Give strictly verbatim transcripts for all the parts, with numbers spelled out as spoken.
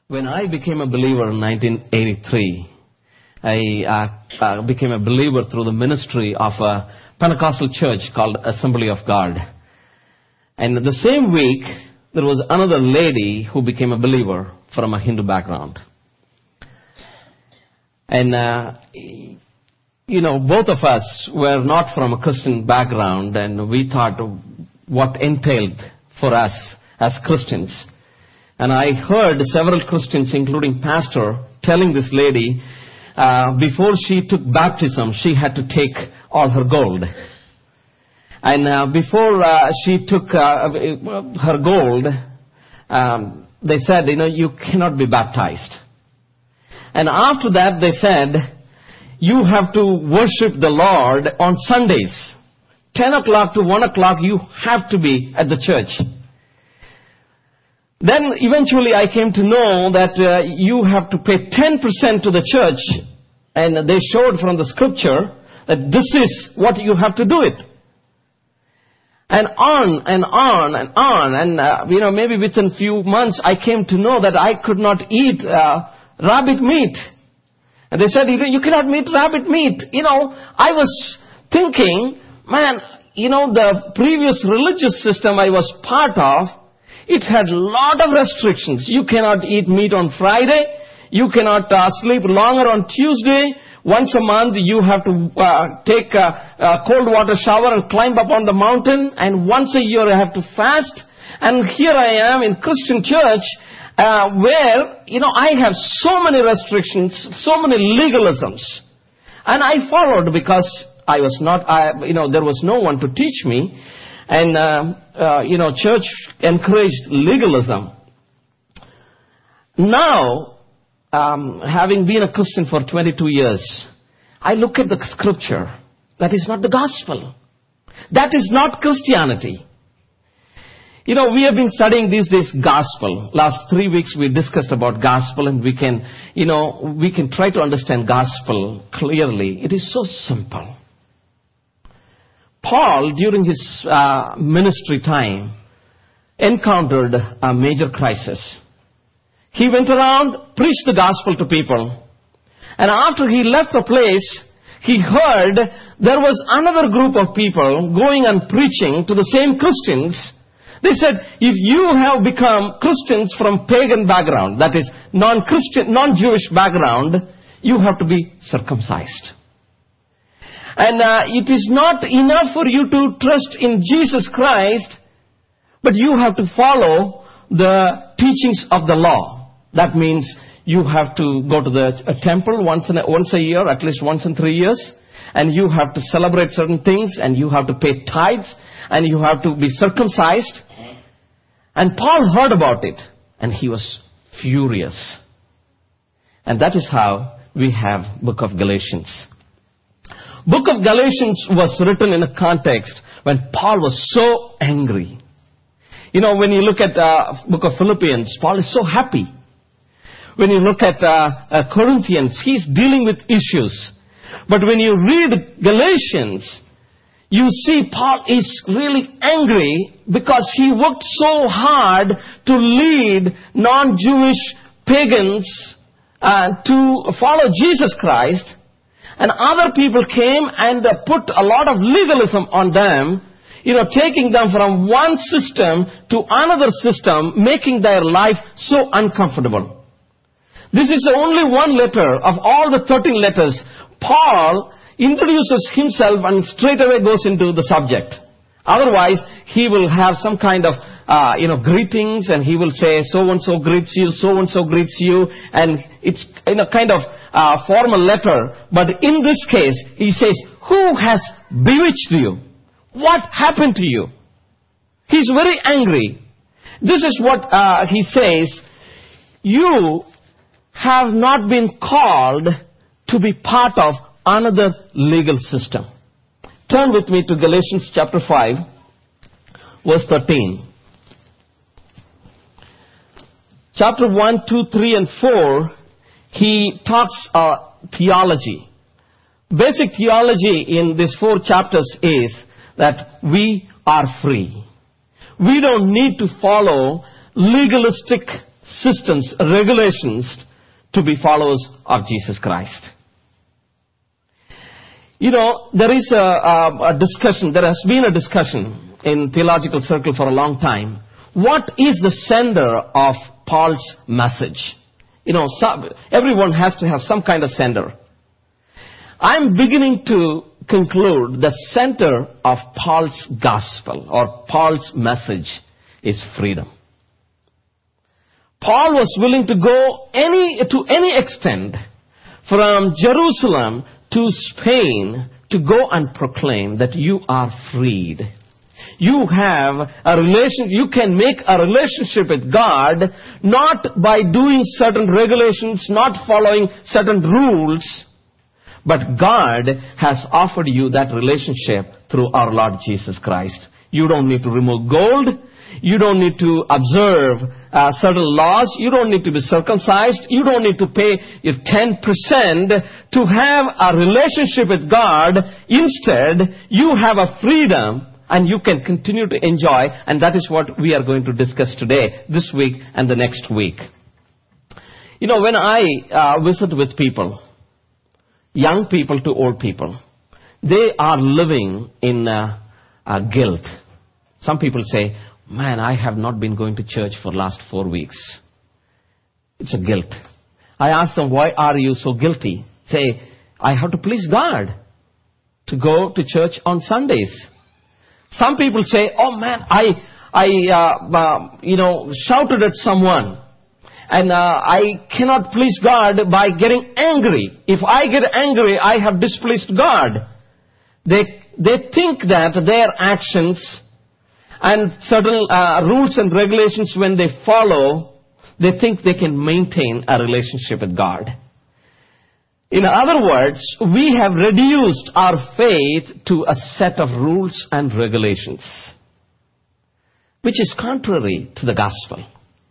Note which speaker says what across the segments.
Speaker 1: When I became a believer in nineteen eighty-three, I uh, uh, became a believer through the ministry of a Pentecostal church called Assembly of God. And the same week, there was another lady who became a believer from a Hindu background. And, uh, you know, both of us were not from a Christian background, and we thought what entailed for us as Christians. And I heard several Christians, including pastor, telling this lady, uh, before she took baptism, she had to take all her gold. And uh, before uh, she took uh, her gold, um, they said, you know, you cannot be baptized. And after that, they said, you have to worship the Lord on Sundays. ten o'clock to one o'clock, you have to be at the church. Then eventually I came to know that uh, you have to pay ten percent to the church, and they showed from the scripture that this is what you have to do it. And on and on and on, and uh, you know, maybe within few months I came to know that I could not eat uh, rabbit meat. And they said, you cannot eat rabbit meat. You know, I was thinking, man, you know, the previous religious system I was part of, it had a lot of restrictions. You cannot eat meat on Friday. You cannot uh, sleep longer on Tuesday. Once a month, you have to uh, take a, a cold water shower and climb up on the mountain. And once a year, I have to fast. And here I am in Christian church, uh, where, you know, I have so many restrictions, so many legalisms. And I followed because I was not, I, you know, there was no one to teach me. And, uh, uh, you know, church encouraged legalism. Now, um, having been a Christian for twenty-two years, I look at the scripture. That is not the gospel. That is not Christianity. You know, we have been studying these days gospel. Last three weeks we discussed about gospel, and we can, you know, we can try to understand gospel clearly. It is so simple. Paul, during his uh, ministry time, encountered a major crisis. He went around, preached the gospel to people. And after he left the place, he heard there was another group of people going and preaching to the same Christians. They said, if you have become Christians from pagan background, that is non-Christian, non-Jewish background, you have to be circumcised. And uh, it is not enough for you to trust in Jesus Christ, but you have to follow the teachings of the law. That means you have to go to the a temple once, in a, once a year, at least once in three years. And you have to celebrate certain things, and you have to pay tithes, and you have to be circumcised. And Paul heard about it, and he was furious. And that is how we have Book of Galatians. Book of Galatians was written in a context when Paul was so angry. You know, when you look at uh, Book of Philippians, Paul is so happy. When you look at uh, uh, Corinthians, he's dealing with issues. But when you read Galatians, you see Paul is really angry because he worked so hard to lead non-Jewish pagans uh, to follow Jesus Christ. And other people came and uh, put a lot of legalism on them, you know, taking them from one system to another system, making their life so uncomfortable. This is only one letter of all the thirteen letters. Paul introduces himself and straight away goes into the subject. Otherwise, he will have some kind of, uh, you know, greetings, and he will say, so-and-so greets you, so-and-so greets you, and it's in a kind of uh, formal letter. But in this case, he says, who has bewitched you? What happened to you? He's very angry. This is what uh, he says, you have not been called to be part of another legal system. Turn with me to Galatians chapter five, verse thirteen. Chapter one, two, three, and four, he talks uh, theology. Basic theology in these four chapters is that we are free. We don't need to follow legalistic systems, regulations to be followers of Jesus Christ. You know, there is a, a, a discussion, there has been a discussion in theological circle for a long time. What is the sender of Paul's message? You know, some, everyone has to have some kind of sender. I'm beginning to conclude the center of Paul's gospel or Paul's message is freedom. Paul was willing to go any to any extent from Jerusalem to Spain to go and proclaim that you are freed. You have a relation, you can make a relationship with God not by doing certain regulations, not following certain rules, but God has offered you that relationship through our Lord Jesus Christ. You don't need to remove gold. You don't need to observe uh, certain laws. You don't need to be circumcised. You don't need to pay your ten percent to have a relationship with God. Instead, you have a freedom and you can continue to enjoy. And that is what we are going to discuss today, this week and the next week. You know, when I uh, visit with people, young people to old people, they are living in uh, uh, guilt. Some people say, man, I have not been going to church for last four weeks. It's a guilt. I ask them, why are you so guilty? Say, I have to please God to go to church on Sundays. Some people say, oh man, I, I, uh, uh, you know, shouted at someone. And uh, I cannot please God by getting angry. If I get angry, I have displeased God. They, they think that their actions and certain uh, rules and regulations, when they follow, they think they can maintain a relationship with God. In other words, we have reduced our faith to a set of rules and regulations, which is contrary to the gospel.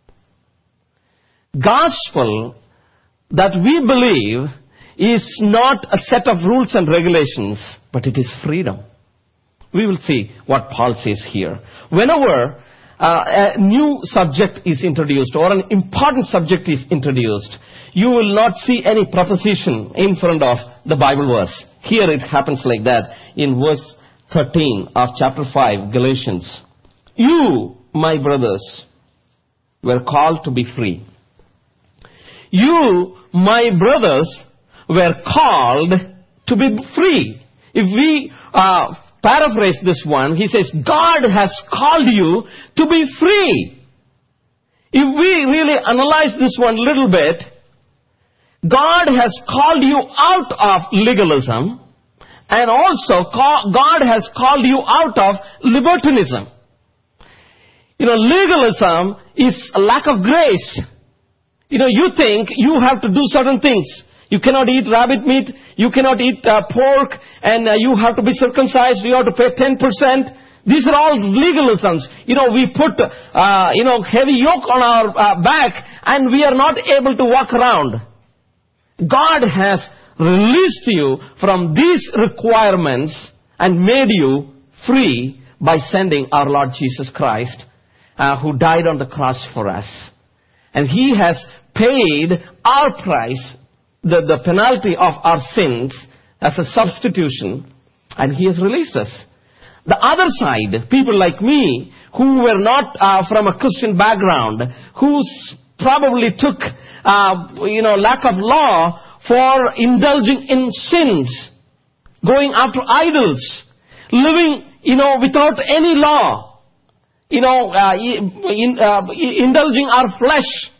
Speaker 1: Gospel that we believe is not a set of rules and regulations, but it is freedom. We will see what Paul says here. Whenever uh, a new subject is introduced or an important subject is introduced, you will not see any preposition in front of the Bible verse. Here it happens like that in verse thirteen of chapter five, Galatians. You, my brothers, were called to be free. You, my brothers, were called to be free. If we uh, paraphrase this one, he says, God has called you to be free. If we really analyze this one a little bit, God has called you out of legalism, and also call, God has called you out of libertinism. You know, legalism is a lack of grace. You know, you think you have to do certain things. You cannot eat rabbit meat. You cannot eat uh, pork. And uh, you have to be circumcised. You have to pay ten percent. These are all legalisms. You know, we put, uh, you know, heavy yoke on our uh, back and we are not able to walk around. God has released you from these requirements and made you free by sending our Lord Jesus Christ, uh, who died on the cross for us. And He has paid our price, the, the penalty of our sins as a substitution, and He has released us. The other side, people like me, who were not uh, from a Christian background, who probably took, uh, you know, lack of law for indulging in sins, going after idols, living, you know, without any law, you know, uh, in, uh, indulging our flesh,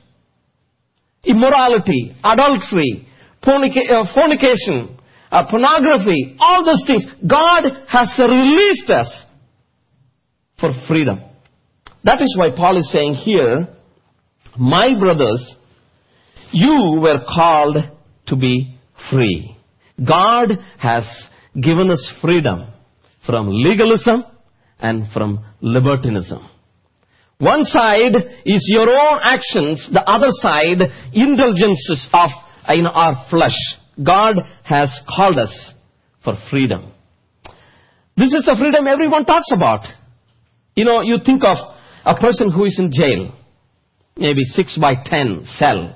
Speaker 1: immorality, adultery, fornica- uh, fornication, uh, pornography, all those things. God has released us for freedom. That is why Paul is saying here, my brothers, you were called to be free. God has given us freedom from legalism and from libertinism. One side is your own actions, the other side, indulgences of in our flesh. God has called us for freedom. This is the freedom everyone talks about. You know, you think of a person who is in jail. maybe six by ten cell.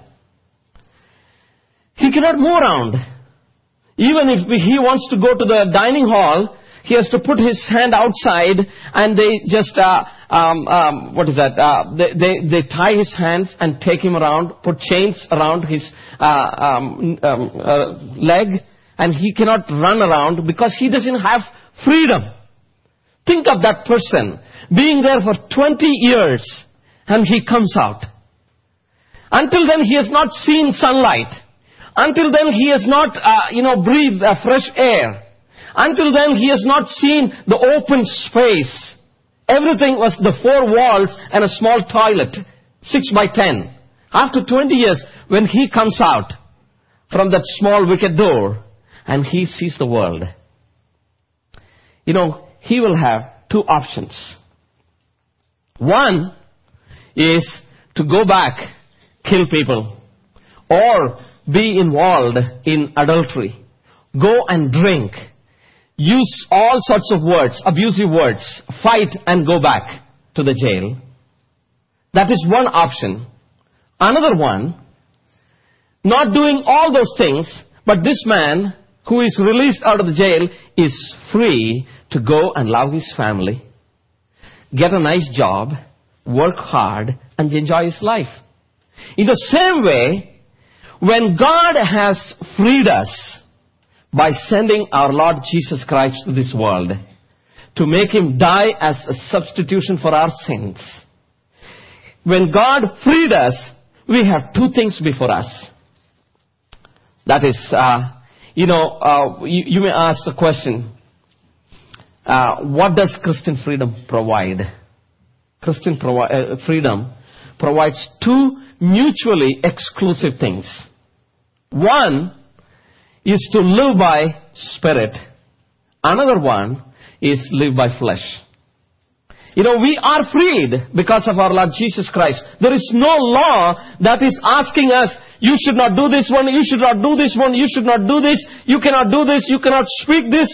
Speaker 1: He cannot move around. Even if he wants to go to the dining hall, he has to put his hand outside, and they just, uh, um, um, what is that? Uh, they, they, they tie his hands and take him around, put chains around his uh, um, um, uh, leg, and he cannot run around because he doesn't have freedom. Think of that person being there for twenty years, and he comes out. Until then, he has not seen sunlight. Until then, he has not, uh, you know, breathed uh, fresh air. Until then, he has not seen the open space. Everything was the four walls and a small toilet, six by ten. After twenty years, when he comes out from that small wicket door and he sees the world, you know, he will have two options. One is to go back, kill people, or be involved in adultery, go and drink, use all sorts of words, abusive words, fight and go back to the jail. That is one option. Another one, not doing all those things, but this man who is released out of the jail is free to go and love his family, get a nice job, work hard, and enjoy his life. In the same way, when God has freed us by sending our Lord Jesus Christ to this world to make him die as a substitution for our sins, when God freed us, we have two things before us. That is, uh, you know, uh, you, you may ask the question, uh, what does Christian freedom provide? Christian provi- uh, freedom provides two mutually exclusive things. One is to live by spirit. Another one is live by flesh. You know, we are freed because of our Lord Jesus Christ. There is no law that is asking us, you should not do this one, you should not do this one, you should not do this, you cannot do this, you cannot speak this.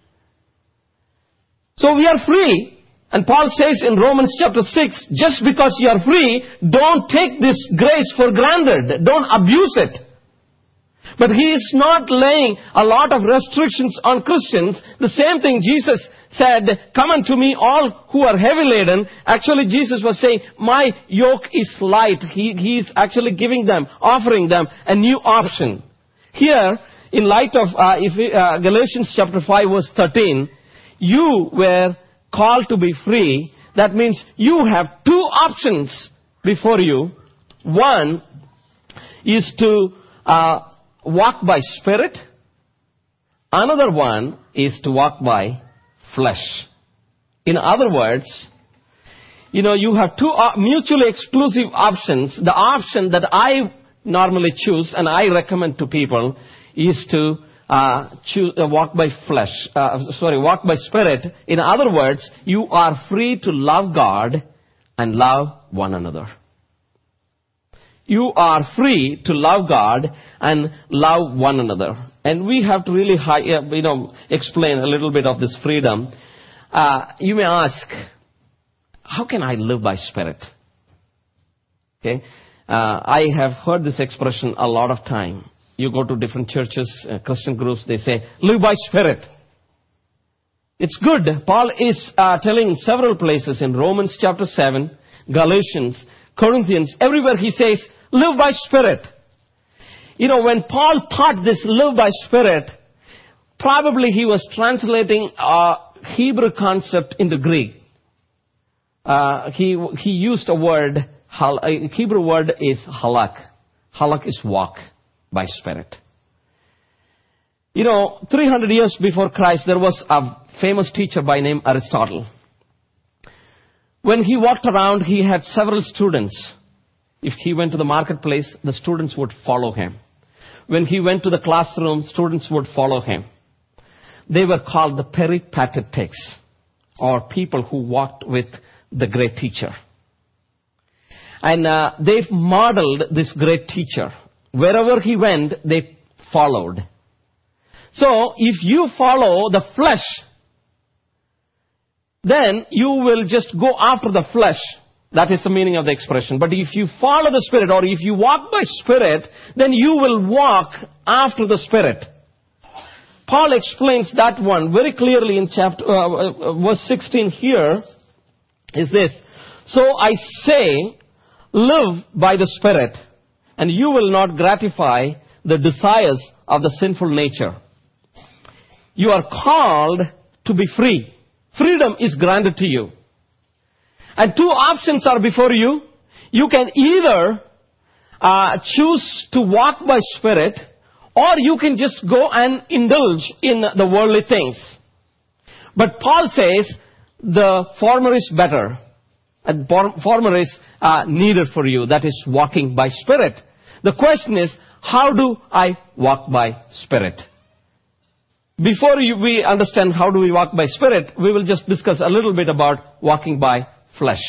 Speaker 1: So we are free. And Paul says in Romans chapter six, just because you are free, don't take this grace for granted. Don't abuse it. But he is not laying a lot of restrictions on Christians. The same thing Jesus said, come unto me all who are heavy laden. Actually, Jesus was saying, my yoke is light. He, he is actually giving them, offering them a new option. Here, in light of uh, if, uh, Galatians chapter five verse thirteen, you were called to be free. That means you have two options before you. One is to uh, walk by spirit. Another one is to walk by flesh. In other words, you know, you have two mutually exclusive options. The option that I normally choose and I recommend to people is to uh, choose, uh, walk by flesh. Uh, sorry, walk by spirit. In other words, you are free to love God and love one another. You are free to love God and love one another. And we have to really, high, you know, explain a little bit of this freedom. Uh, you may ask, how can I live by spirit? Okay, uh, I have heard this expression a lot of time. You go to different churches, uh, Christian groups, they say, live by spirit. It's good. Paul is uh, telling in several places in Romans chapter seven, Galatians, Corinthians, everywhere he says, live by spirit. You know, when Paul taught this live by spirit, probably he was translating a Hebrew concept into Greek. Uh, he he used a word, a Hebrew word is halak. Halak is walk by spirit. You know, three hundred years before Christ, there was a famous teacher by name Aristotle. When he walked around, he had several students. If he went to the marketplace, the students would follow him. When he went to the classroom, students would follow him. They were called the peripatetics, or people who walked with the great teacher. And uh, they modeled this great teacher. Wherever he went, they followed. So, if you follow the flesh, then you will just go after the flesh. That is the meaning of the expression. But if you follow the Spirit, or if you walk by Spirit, then you will walk after the Spirit. Paul explains that one very clearly in chapter, uh, verse sixteen here, is this. So I say, live by the Spirit, and you will not gratify the desires of the sinful nature. You are called to be free. Freedom is granted to you. And two options are before you. You can either uh, choose to walk by Spirit, or you can just go and indulge in the worldly things. But Paul says the former is better. And former is uh, needed for you. That is walking by Spirit. The question is, how do I walk by Spirit? Before you, we understand how do we walk by Spirit, we will just discuss a little bit about walking by flesh.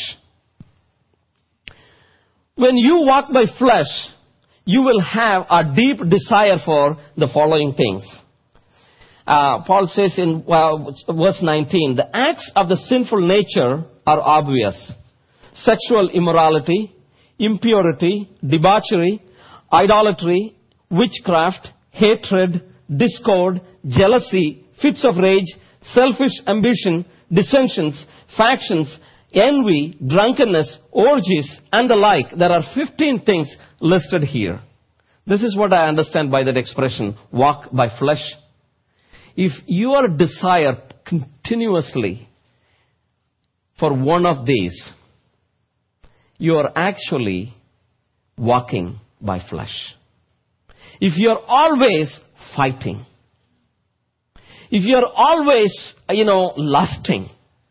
Speaker 1: When you walk by flesh, you will have a deep desire for the following things. Uh, Paul says in uh, verse nineteen, the acts of the sinful nature are obvious. Sexual immorality, impurity, debauchery, idolatry, witchcraft, hatred, discord, jealousy, fits of rage, selfish ambition, dissensions, factions, envy, drunkenness, orgies, and the like. There are fifteen things listed here. This is what I understand by that expression, walk by flesh. If your desire continuously for one of these, you are actually walking by flesh. If you are always fighting, if you are always, you know, lusting,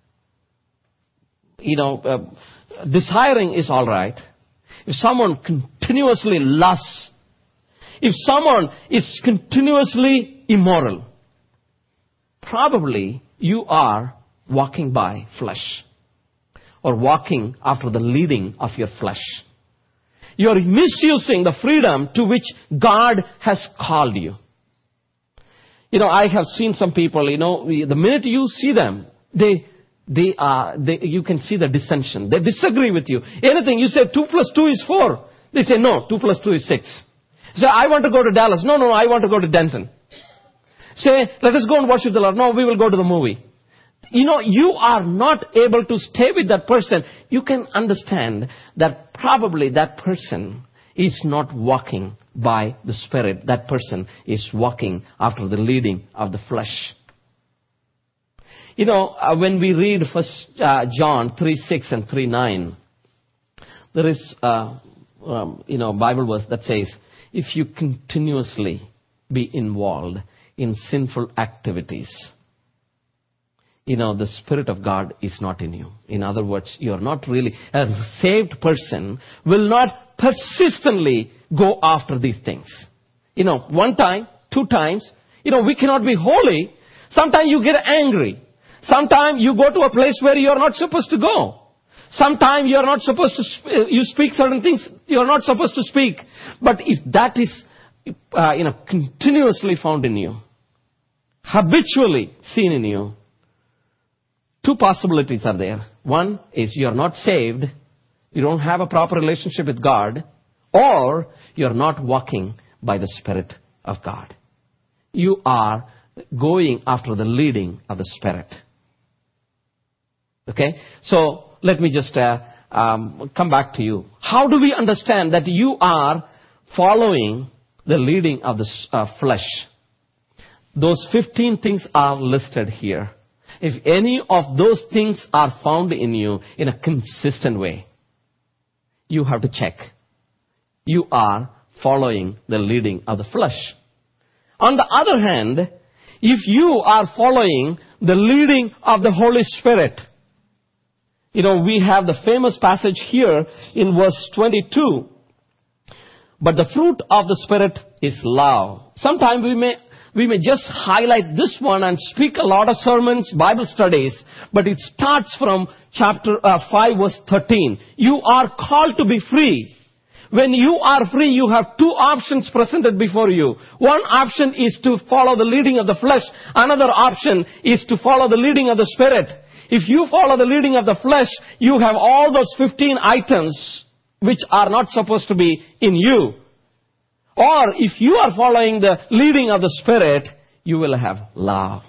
Speaker 1: you know, uh, desiring is all right. If someone continuously lusts, if someone is continuously immoral, probably you are walking by flesh, or walking after the leading of your flesh. You are misusing the freedom to which God has called you. You know, I have seen some people, you know, the minute you see them, they, they are, they, you can see the dissension. They disagree with you. Anything, you say two plus two is four. They say, no, two plus two is six. Say, I want to go to Dallas. No, no, I want to go to Denton. Say, let us go and worship the Lord. No, we will go to the movie. You know, you are not able to stay with that person. You can understand that probably that person is not walking by the Spirit. That person is walking after the leading of the flesh. You know, uh, when we read First uh, John three six and three nine, there is, uh, um, you know, Bible verse that says, if you continuously be involved in sinful activities, you know, the Spirit of God is not in you. In other words, you are not really, a saved person will not persistently go after these things. You know, one time, two times, you know, we cannot be holy. Sometimes you get angry. Sometimes you go to a place where you are not supposed to go. Sometimes you are not supposed to, sp- you speak certain things you are not supposed to speak. But if that is, uh, you know, continuously found in you, habitually seen in you, two possibilities are there. One is you are not saved, you don't have a proper relationship with God, or you are not walking by the Spirit of God. You are going after the leading of the Spirit. Okay? So, let me just uh, um, come back to you. How do we understand that you are following the leading of the uh, flesh? Those fifteen things are listed here. If any of those things are found in you in a consistent way, you have to check. You are following the leading of the flesh. On the other hand, if you are following the leading of the Holy Spirit, you know, we have the famous passage here in verse twenty-two. But the fruit of the Spirit is love. Sometimes we may We may just highlight this one and speak a lot of sermons, Bible studies, but it starts from chapter uh, five, verse thirteen. You are called to be free. When you are free, you have two options presented before you. One option is to follow the leading of the flesh. Another option is to follow the leading of the Spirit. If you follow the leading of the flesh, you have all those fifteen items which are not supposed to be in you. Or if you are following the leading of the Spirit, you will have love.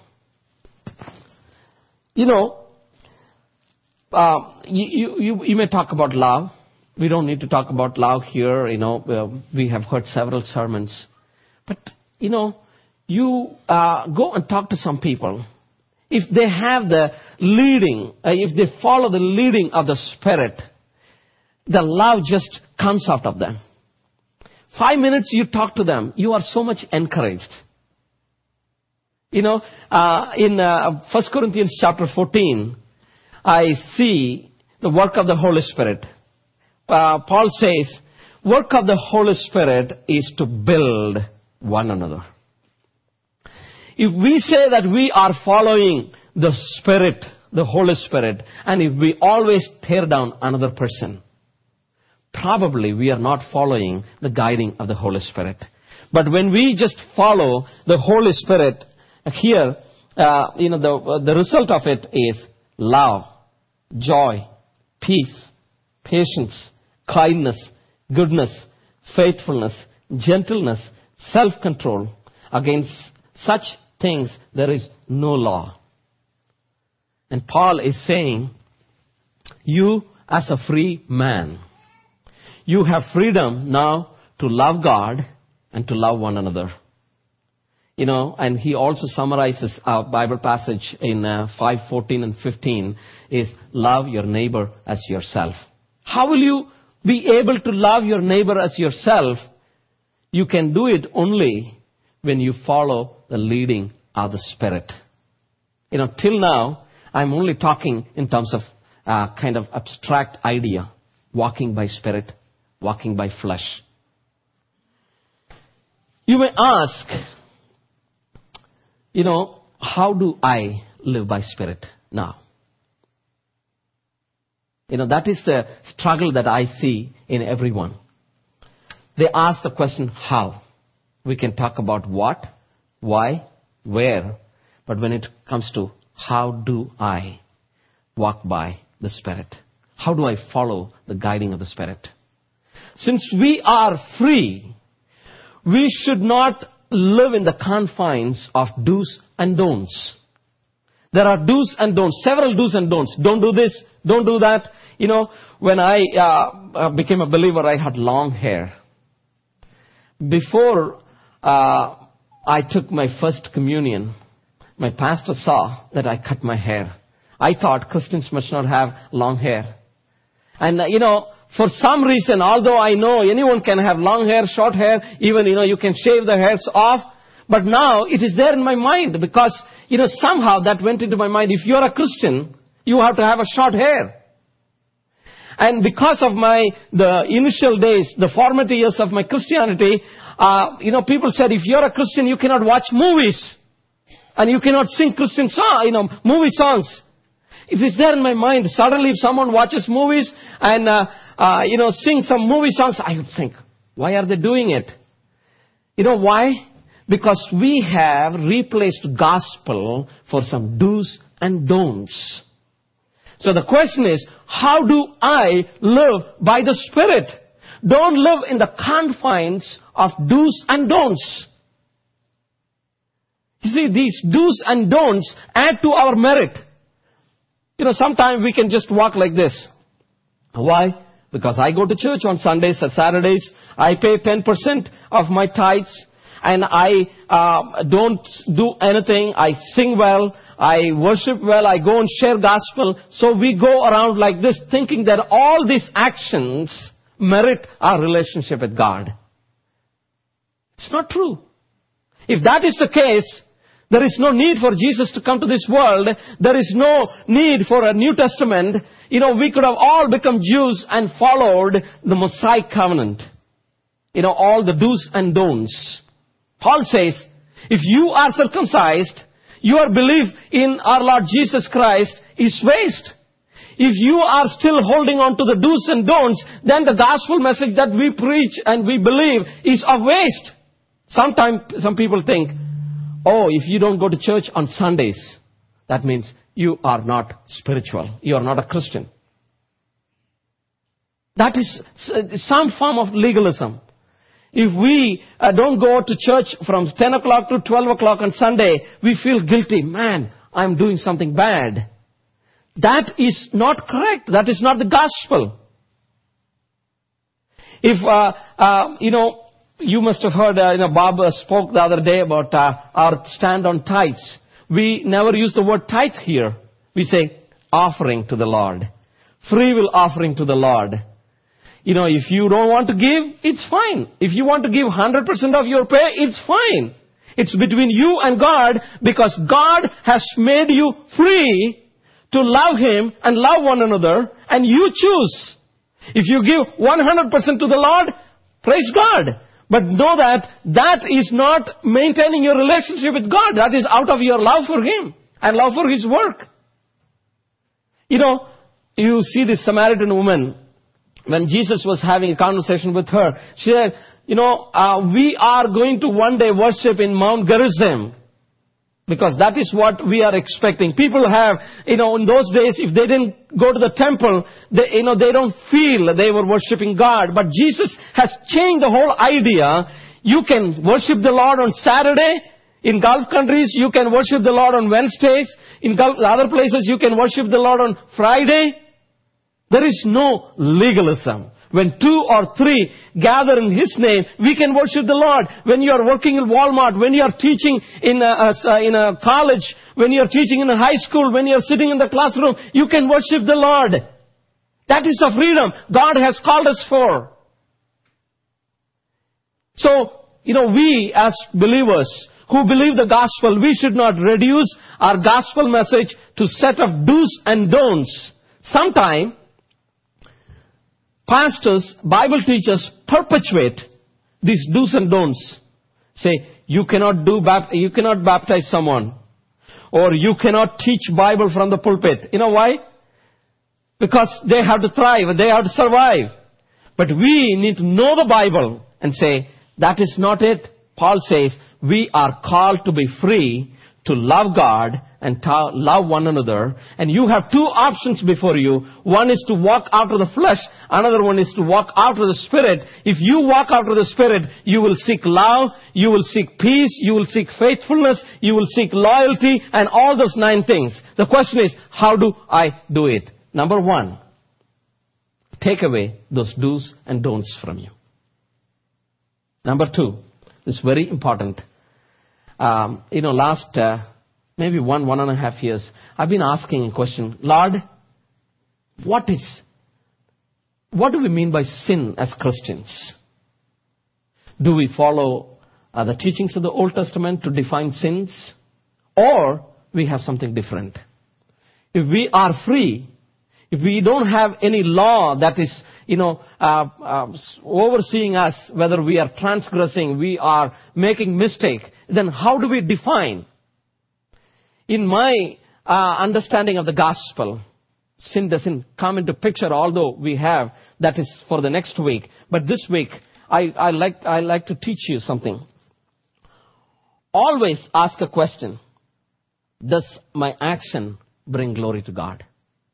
Speaker 1: You know, uh, you, you, you may talk about love. We don't need to talk about love here. You know, uh, we have heard several sermons. But, you know, you uh, go and talk to some people. If they have the leading, uh, if they follow the leading of the Spirit, the love just comes out of them. Five minutes you talk to them, you are so much encouraged. You know, uh, in uh, First Corinthians chapter fourteen, I see the work of the Holy Spirit. Uh, Paul says, work of the Holy Spirit is to build one another. If we say that we are following the Spirit, the Holy Spirit, and if we always tear down another person, probably we are not following the guiding of the Holy Spirit. But when we just follow the Holy Spirit, here, uh, you know, the, the result of it is love, joy, peace, patience, kindness, goodness, faithfulness, gentleness, self-control. Against such things there is no law. And Paul is saying, you as a free man, you have freedom now to love God and to love one another. You know, and he also summarizes our Bible passage in uh, five fourteen and fifteen is love your neighbor as yourself. How will you be able to love your neighbor as yourself? You can do it only when you follow the leading of the Spirit. You know, till now, I'm only talking in terms of uh, kind of abstract idea, walking by Spirit, walking by flesh. You may ask, you know, how do I live by Spirit now? You know, that is the struggle that I see in everyone. They ask the question, how? We can talk about what, why, where, but when it comes to how do I walk by the Spirit? How do I follow the guiding of the Spirit? Since we are free, we should not live in the confines of do's and don'ts. There are do's and don'ts, several do's and don'ts. Don't do this, don't do that. You know, when I uh, became a believer, I had long hair. Before uh, I took my first communion, my pastor saw that I cut my hair. I thought Christians must not have long hair. And, uh, you know, for some reason, although I know anyone can have long hair, short hair, even, you know, you can shave the hairs off. But now it is there in my mind because, you know, somehow that went into my mind. If you're a Christian, you have to have a short hair. And because of my, the initial days, the formative years of my Christianity, uh, you know, people said, if you're a Christian, you cannot watch movies. And you cannot sing Christian song, you know, movie songs. It is there in my mind. Suddenly if someone watches movies and, uh, uh, you know, sing some movie songs, I would think, why are they doing it? You know why? Because we have replaced gospel for some do's and don'ts. So the question is, how do I live by the Spirit? Don't live in the confines of do's and don'ts. You see, these do's and don'ts add to our merit. You know, sometimes we can just walk like this. Why? Because I go to church on Sundays and Saturdays. I pay ten percent of my tithes. And I uh, don't do anything. I sing well. I worship well. I go and share gospel. So we go around like this thinking that all these actions merit our relationship with God. It's not true. If that is the case, there is no need for Jesus to come to this world. There is no need for a New Testament. You know, we could have all become Jews and followed the Mosaic covenant. You know, all the do's and don'ts. Paul says, if you are circumcised, your belief in our Lord Jesus Christ is waste. If you are still holding on to the do's and don'ts, then the gospel message that we preach and we believe is of waste. Sometimes some people think, oh, if you don't go to church on Sundays, that means you are not spiritual. You are not a Christian. That is some form of legalism. If we uh, don't go to church from ten o'clock to twelve o'clock on Sunday, we feel guilty. Man, I'm doing something bad. That is not correct. That is not the gospel. If, uh, uh, you know, you must have heard, uh, you know, Bob uh, spoke the other day about uh, our stand on tithes. We never use the word tithe here. We say offering to the Lord. Free will offering to the Lord. You know, if you don't want to give, it's fine. If you want to give one hundred percent of your pay, it's fine. It's between you and God, because God has made you free to love Him and love one another, and you choose. If you give one hundred percent to the Lord, praise God. But know that that is not maintaining your relationship with God. That is out of your love for Him and love for His work. You know, you see this Samaritan woman. When Jesus was having a conversation with her, she said, you know, uh, we are going to one day worship in Mount Gerizim. Because that is what we are expecting. People have, you know, in those days, if they didn't go to the temple, they, you know, they don't feel they were worshiping God. But Jesus has changed the whole idea. You can worship the Lord on Saturday. In Gulf countries, you can worship the Lord on Wednesdays. In Gulf, other places, you can worship the Lord on Friday. There is no legalism. When two or three gather in His name, we can worship the Lord. When you are working in Walmart, when you are teaching in a, in a college, when you are teaching in a high school, when you are sitting in the classroom, you can worship the Lord. That is the freedom God has called us for. So, you know, we as believers who believe the gospel, we should not reduce our gospel message to set of do's and don'ts. Sometime, pastors, Bible teachers perpetuate these do's and don'ts. Say, you cannot do, you cannot baptize someone. Or you cannot teach Bible from the pulpit. You know why? Because they have to thrive, they have to survive. But we need to know the Bible and say, that is not it. Paul says, we are called to be free, to love God and to love one another. And you have two options before you. One is to walk after the flesh. Another one is to walk after the Spirit. If you walk after the Spirit, you will seek love, you will seek peace, you will seek faithfulness, you will seek loyalty, and all those nine things. The question is, how do I do it? Number one, take away those do's and don'ts from you. Number two, it's very important. Um, you know, last uh, maybe one, one and a half years, I've been asking a question. Lord, what is, what do we mean by sin as Christians? Do we follow uh, the teachings of the Old Testament to define sins? Or we have something different? If we are free, if we don't have any law that is, you know, uh, uh, overseeing us, whether we are transgressing, we are making mistake, then how do we define? In my uh, understanding of the gospel, sin doesn't come into picture, although we have, that is for the next week. But this week, I, I like I like to teach you something. Always ask a question. Does my action bring glory to God?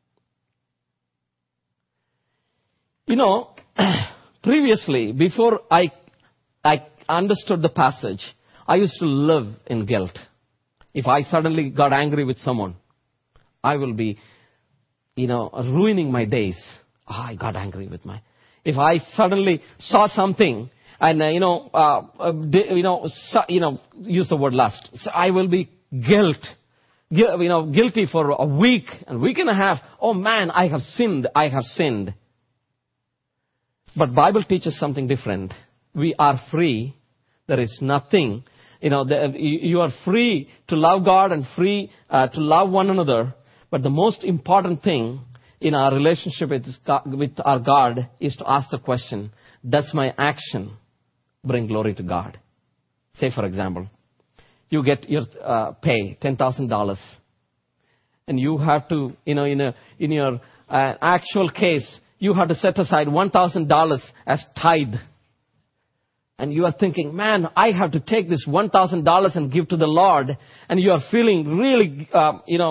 Speaker 1: You know, previously, before I, I understood the passage, I used to live in guilt. If I suddenly got angry with someone, I will be, you know, ruining my days. Oh, I got angry with my... If I suddenly saw something and, uh, you know, uh, uh, you know, so, you know, use the word lust. So I will be guilt, gu- you know, guilty for a week, a week and a half. Oh man, I have sinned, I have sinned. But Bible teaches something different. We are free. There is nothing, you know, the, you are free to love God and free uh, to love one another. But the most important thing in our relationship with, with our God is to ask the question, does my action bring glory to God? Say, for example, you get your uh, pay, ten thousand dollars. And you have to, you know, in, a, in your uh, actual case, you have to set aside one thousand dollars as tithe. And you are thinking, man, I have to take this one thousand dollars and give to the Lord. And you are feeling really, uh, you know,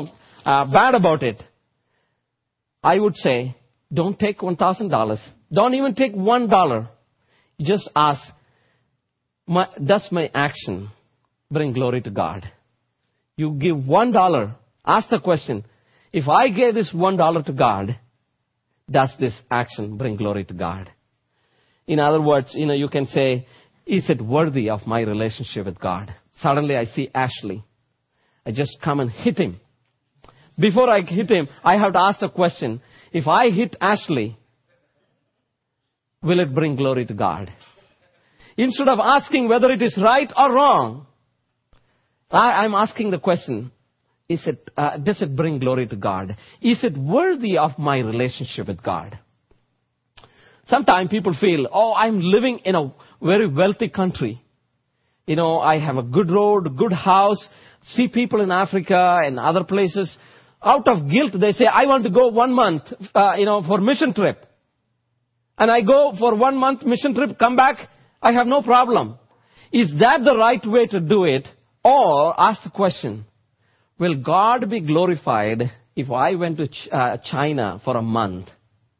Speaker 1: uh, bad about it, I would say, don't take one thousand dollars. Don't even take one dollar. Just ask, my, does my action bring glory to God? You give one dollar. Ask the question, if I gave this one dollar to God, does this action bring glory to God? In other words, you know, you can say, is it worthy of my relationship with God? Suddenly I see Ashley. I just come and hit him. Before I hit him, I have to ask the question, if I hit Ashley, will it bring glory to God? Instead of asking whether it is right or wrong, I, I'm asking the question, is it, uh, does it bring glory to God? Is it worthy of my relationship with God? Sometimes people feel, oh, I'm living in a very wealthy country. You know, I have a good road, good house, see people in Africa and other places. Out of guilt, they say, I want to go one month, uh, you know, for mission trip. And I go for one month mission trip, come back, I have no problem. Is that the right way to do it? Or ask the question, will God be glorified if I went to Ch- uh, China for a month?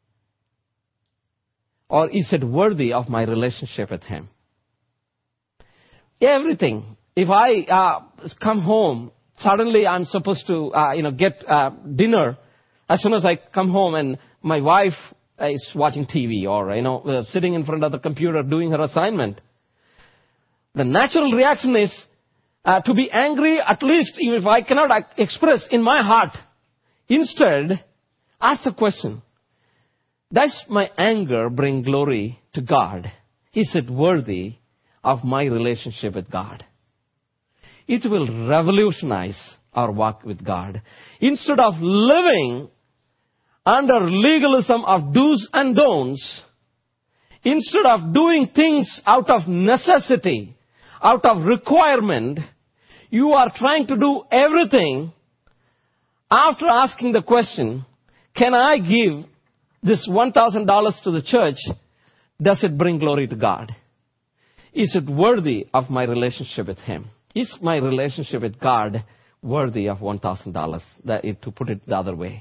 Speaker 1: Or is it worthy of my relationship with Him? Everything. If I uh, come home, suddenly I'm supposed to, uh, you know, get uh, dinner. As soon as I come home and my wife is watching T V or, you know, uh, sitting in front of the computer doing her assignment, the natural reaction is uh, to be angry, at least even if I cannot express in my heart. Instead, ask the question, does my anger bring glory to God? Is it worthy of my relationship with God? It will revolutionize our walk with God. Instead of living under legalism of do's and don'ts, instead of doing things out of necessity, out of requirement, you are trying to do everything after asking the question, can I give this one thousand dollars to the church? Does it bring glory to God? Is it worthy of my relationship with Him? Is my relationship with God worthy of one thousand dollars? That is, to put it the other way,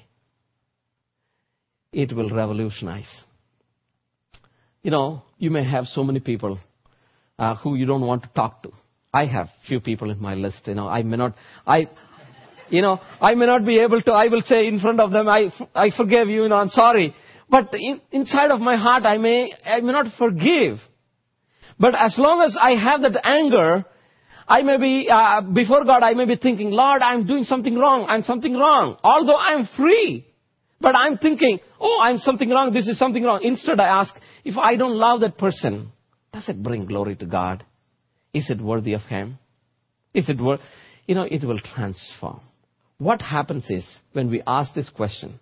Speaker 1: it will revolutionize. You know, you may have so many people uh, who you don't want to talk to. I have few people in my list. You know, I may not, I, you know, I may not be able to. I will say in front of them, I, I forgive you. You know, I'm sorry. But in, inside of my heart, I may, I may not forgive. But as long as I have that anger, I may be, uh, before God, I may be thinking, Lord, I'm doing something wrong. I'm something wrong. Although I'm free. But I'm thinking, oh, I'm something wrong. This is something wrong. Instead, I ask, if I don't love that person, does it bring glory to God? Is it worthy of Him? Is it worth, you know, it will transform. What happens is, when we ask this question,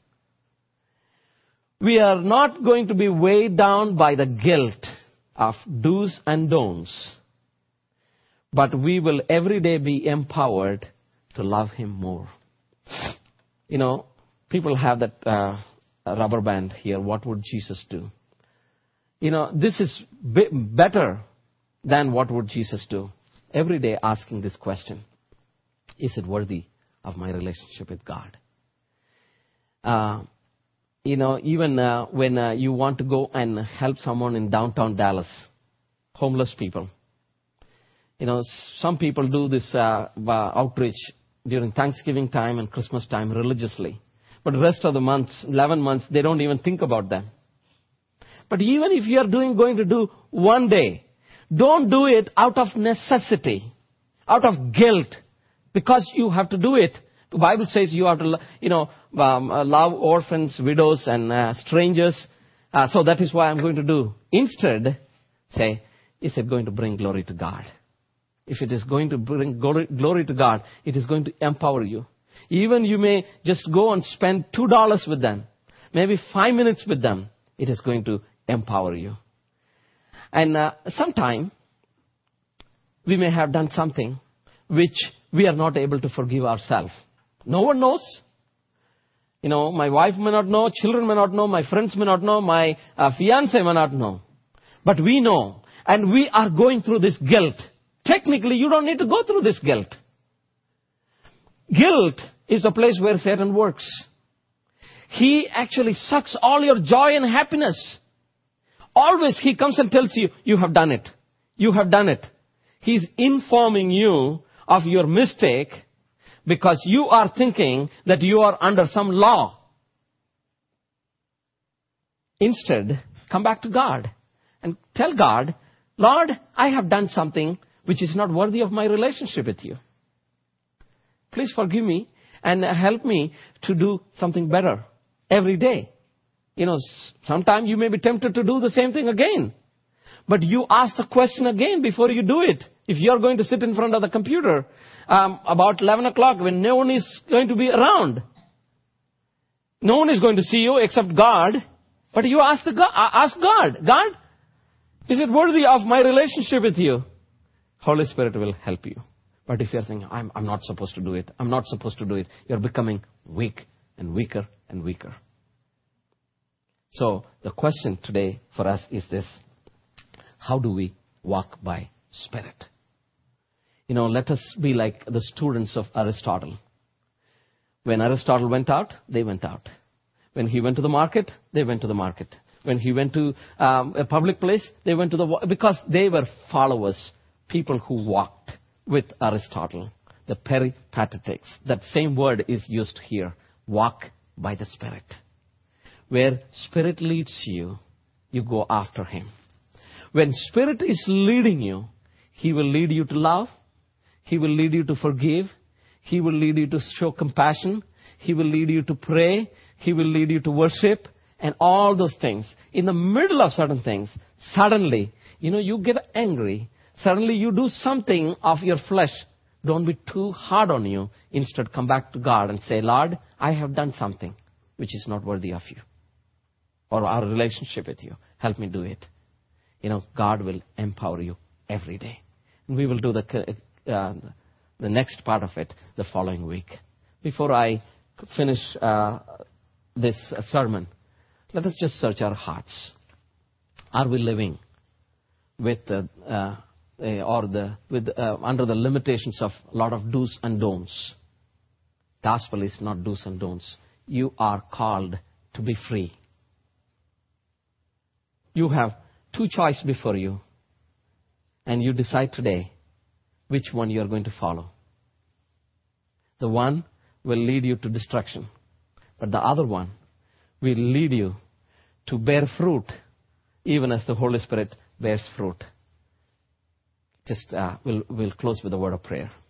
Speaker 1: we are not going to be weighed down by the guilt of do's and don'ts, but we will every day be empowered to love Him more. You know, people have that uh, rubber band here. What would Jesus do? You know, this is b- better than what would Jesus do. Every day asking this question, is it worthy of my relationship with God? Uh, you know, even uh, when uh, you want to go and help someone in downtown Dallas, homeless people. You know, some people do this uh, outreach during Thanksgiving time and Christmas time religiously. But the rest of the months, eleven months, they don't even think about them. But even if you are doing, going to do one day, don't do it out of necessity, out of guilt, because you have to do it. The Bible says you have to, you know, um, love orphans, widows, and uh, strangers. Uh, so that is why I'm going to do. Instead, say, is it going to bring glory to God? If it is going to bring glory, glory to God, it is going to empower you. Even you may just go and spend two dollars with them, maybe five minutes with them. It is going to empower you. And uh, sometime we may have done something which we are not able to forgive ourselves. No one knows. You know, my wife may not know, children may not know, my friends may not know, my uh, fiancé may not know. But we know. And we are going through this guilt. Technically, you don't need to go through this guilt. Guilt is the place where Satan works. He actually sucks all your joy and happiness. Always he comes and tells you, you have done it. You have done it. He's informing you of your mistake because you are thinking that you are under some law. Instead, come back to God and tell God, Lord, I have done something which is not worthy of my relationship with you. Please forgive me and help me to do something better every day. You know, sometimes you may be tempted to do the same thing again. But you ask the question again before you do it. If you're going to sit in front of the computer um, about eleven o'clock when no one is going to be around. No one is going to see you except God. But you ask, the God, ask God, God, is it worthy of my relationship with you? Holy Spirit will help you. But if you're thinking, I'm, I'm not supposed to do it, I'm not supposed to do it, you're becoming weak and weaker and weaker. So the question today for us is this. How do we walk by Spirit? You know, let us be like the students of Aristotle. When Aristotle went out, they went out. When he went to the market, they went to the market. When he went to um, a public place, they went to the... Because they were followers, people who walked with Aristotle. The peripatetics. That same word is used here. Walk by the Spirit. Where Spirit leads you, you go after Him. When Spirit is leading you, He will lead you to love. He will lead you to forgive. He will lead you to show compassion. He will lead you to pray. He will lead you to worship. And all those things. In the middle of certain things, suddenly, you know, you get angry. Suddenly you do something of your flesh. Don't be too hard on you. Instead, come back to God and say, Lord, I have done something which is not worthy of you. Or our relationship with you. Help me do it. You know, God will empower you every day. And we will do the uh, the next part of it the following week. Before I finish uh, this uh, sermon, let us just search our hearts. Are we living with uh, uh, or the with uh, under the limitations of a lot of do's and don'ts? Gospel is not do's and don'ts. You are called to be free. You have two choices before you, and you decide today which one you are going to follow. The one will lead you to destruction, but the other one will lead you to bear fruit, even as the Holy Spirit bears fruit. Just uh, we'll, we'll close with a word of prayer.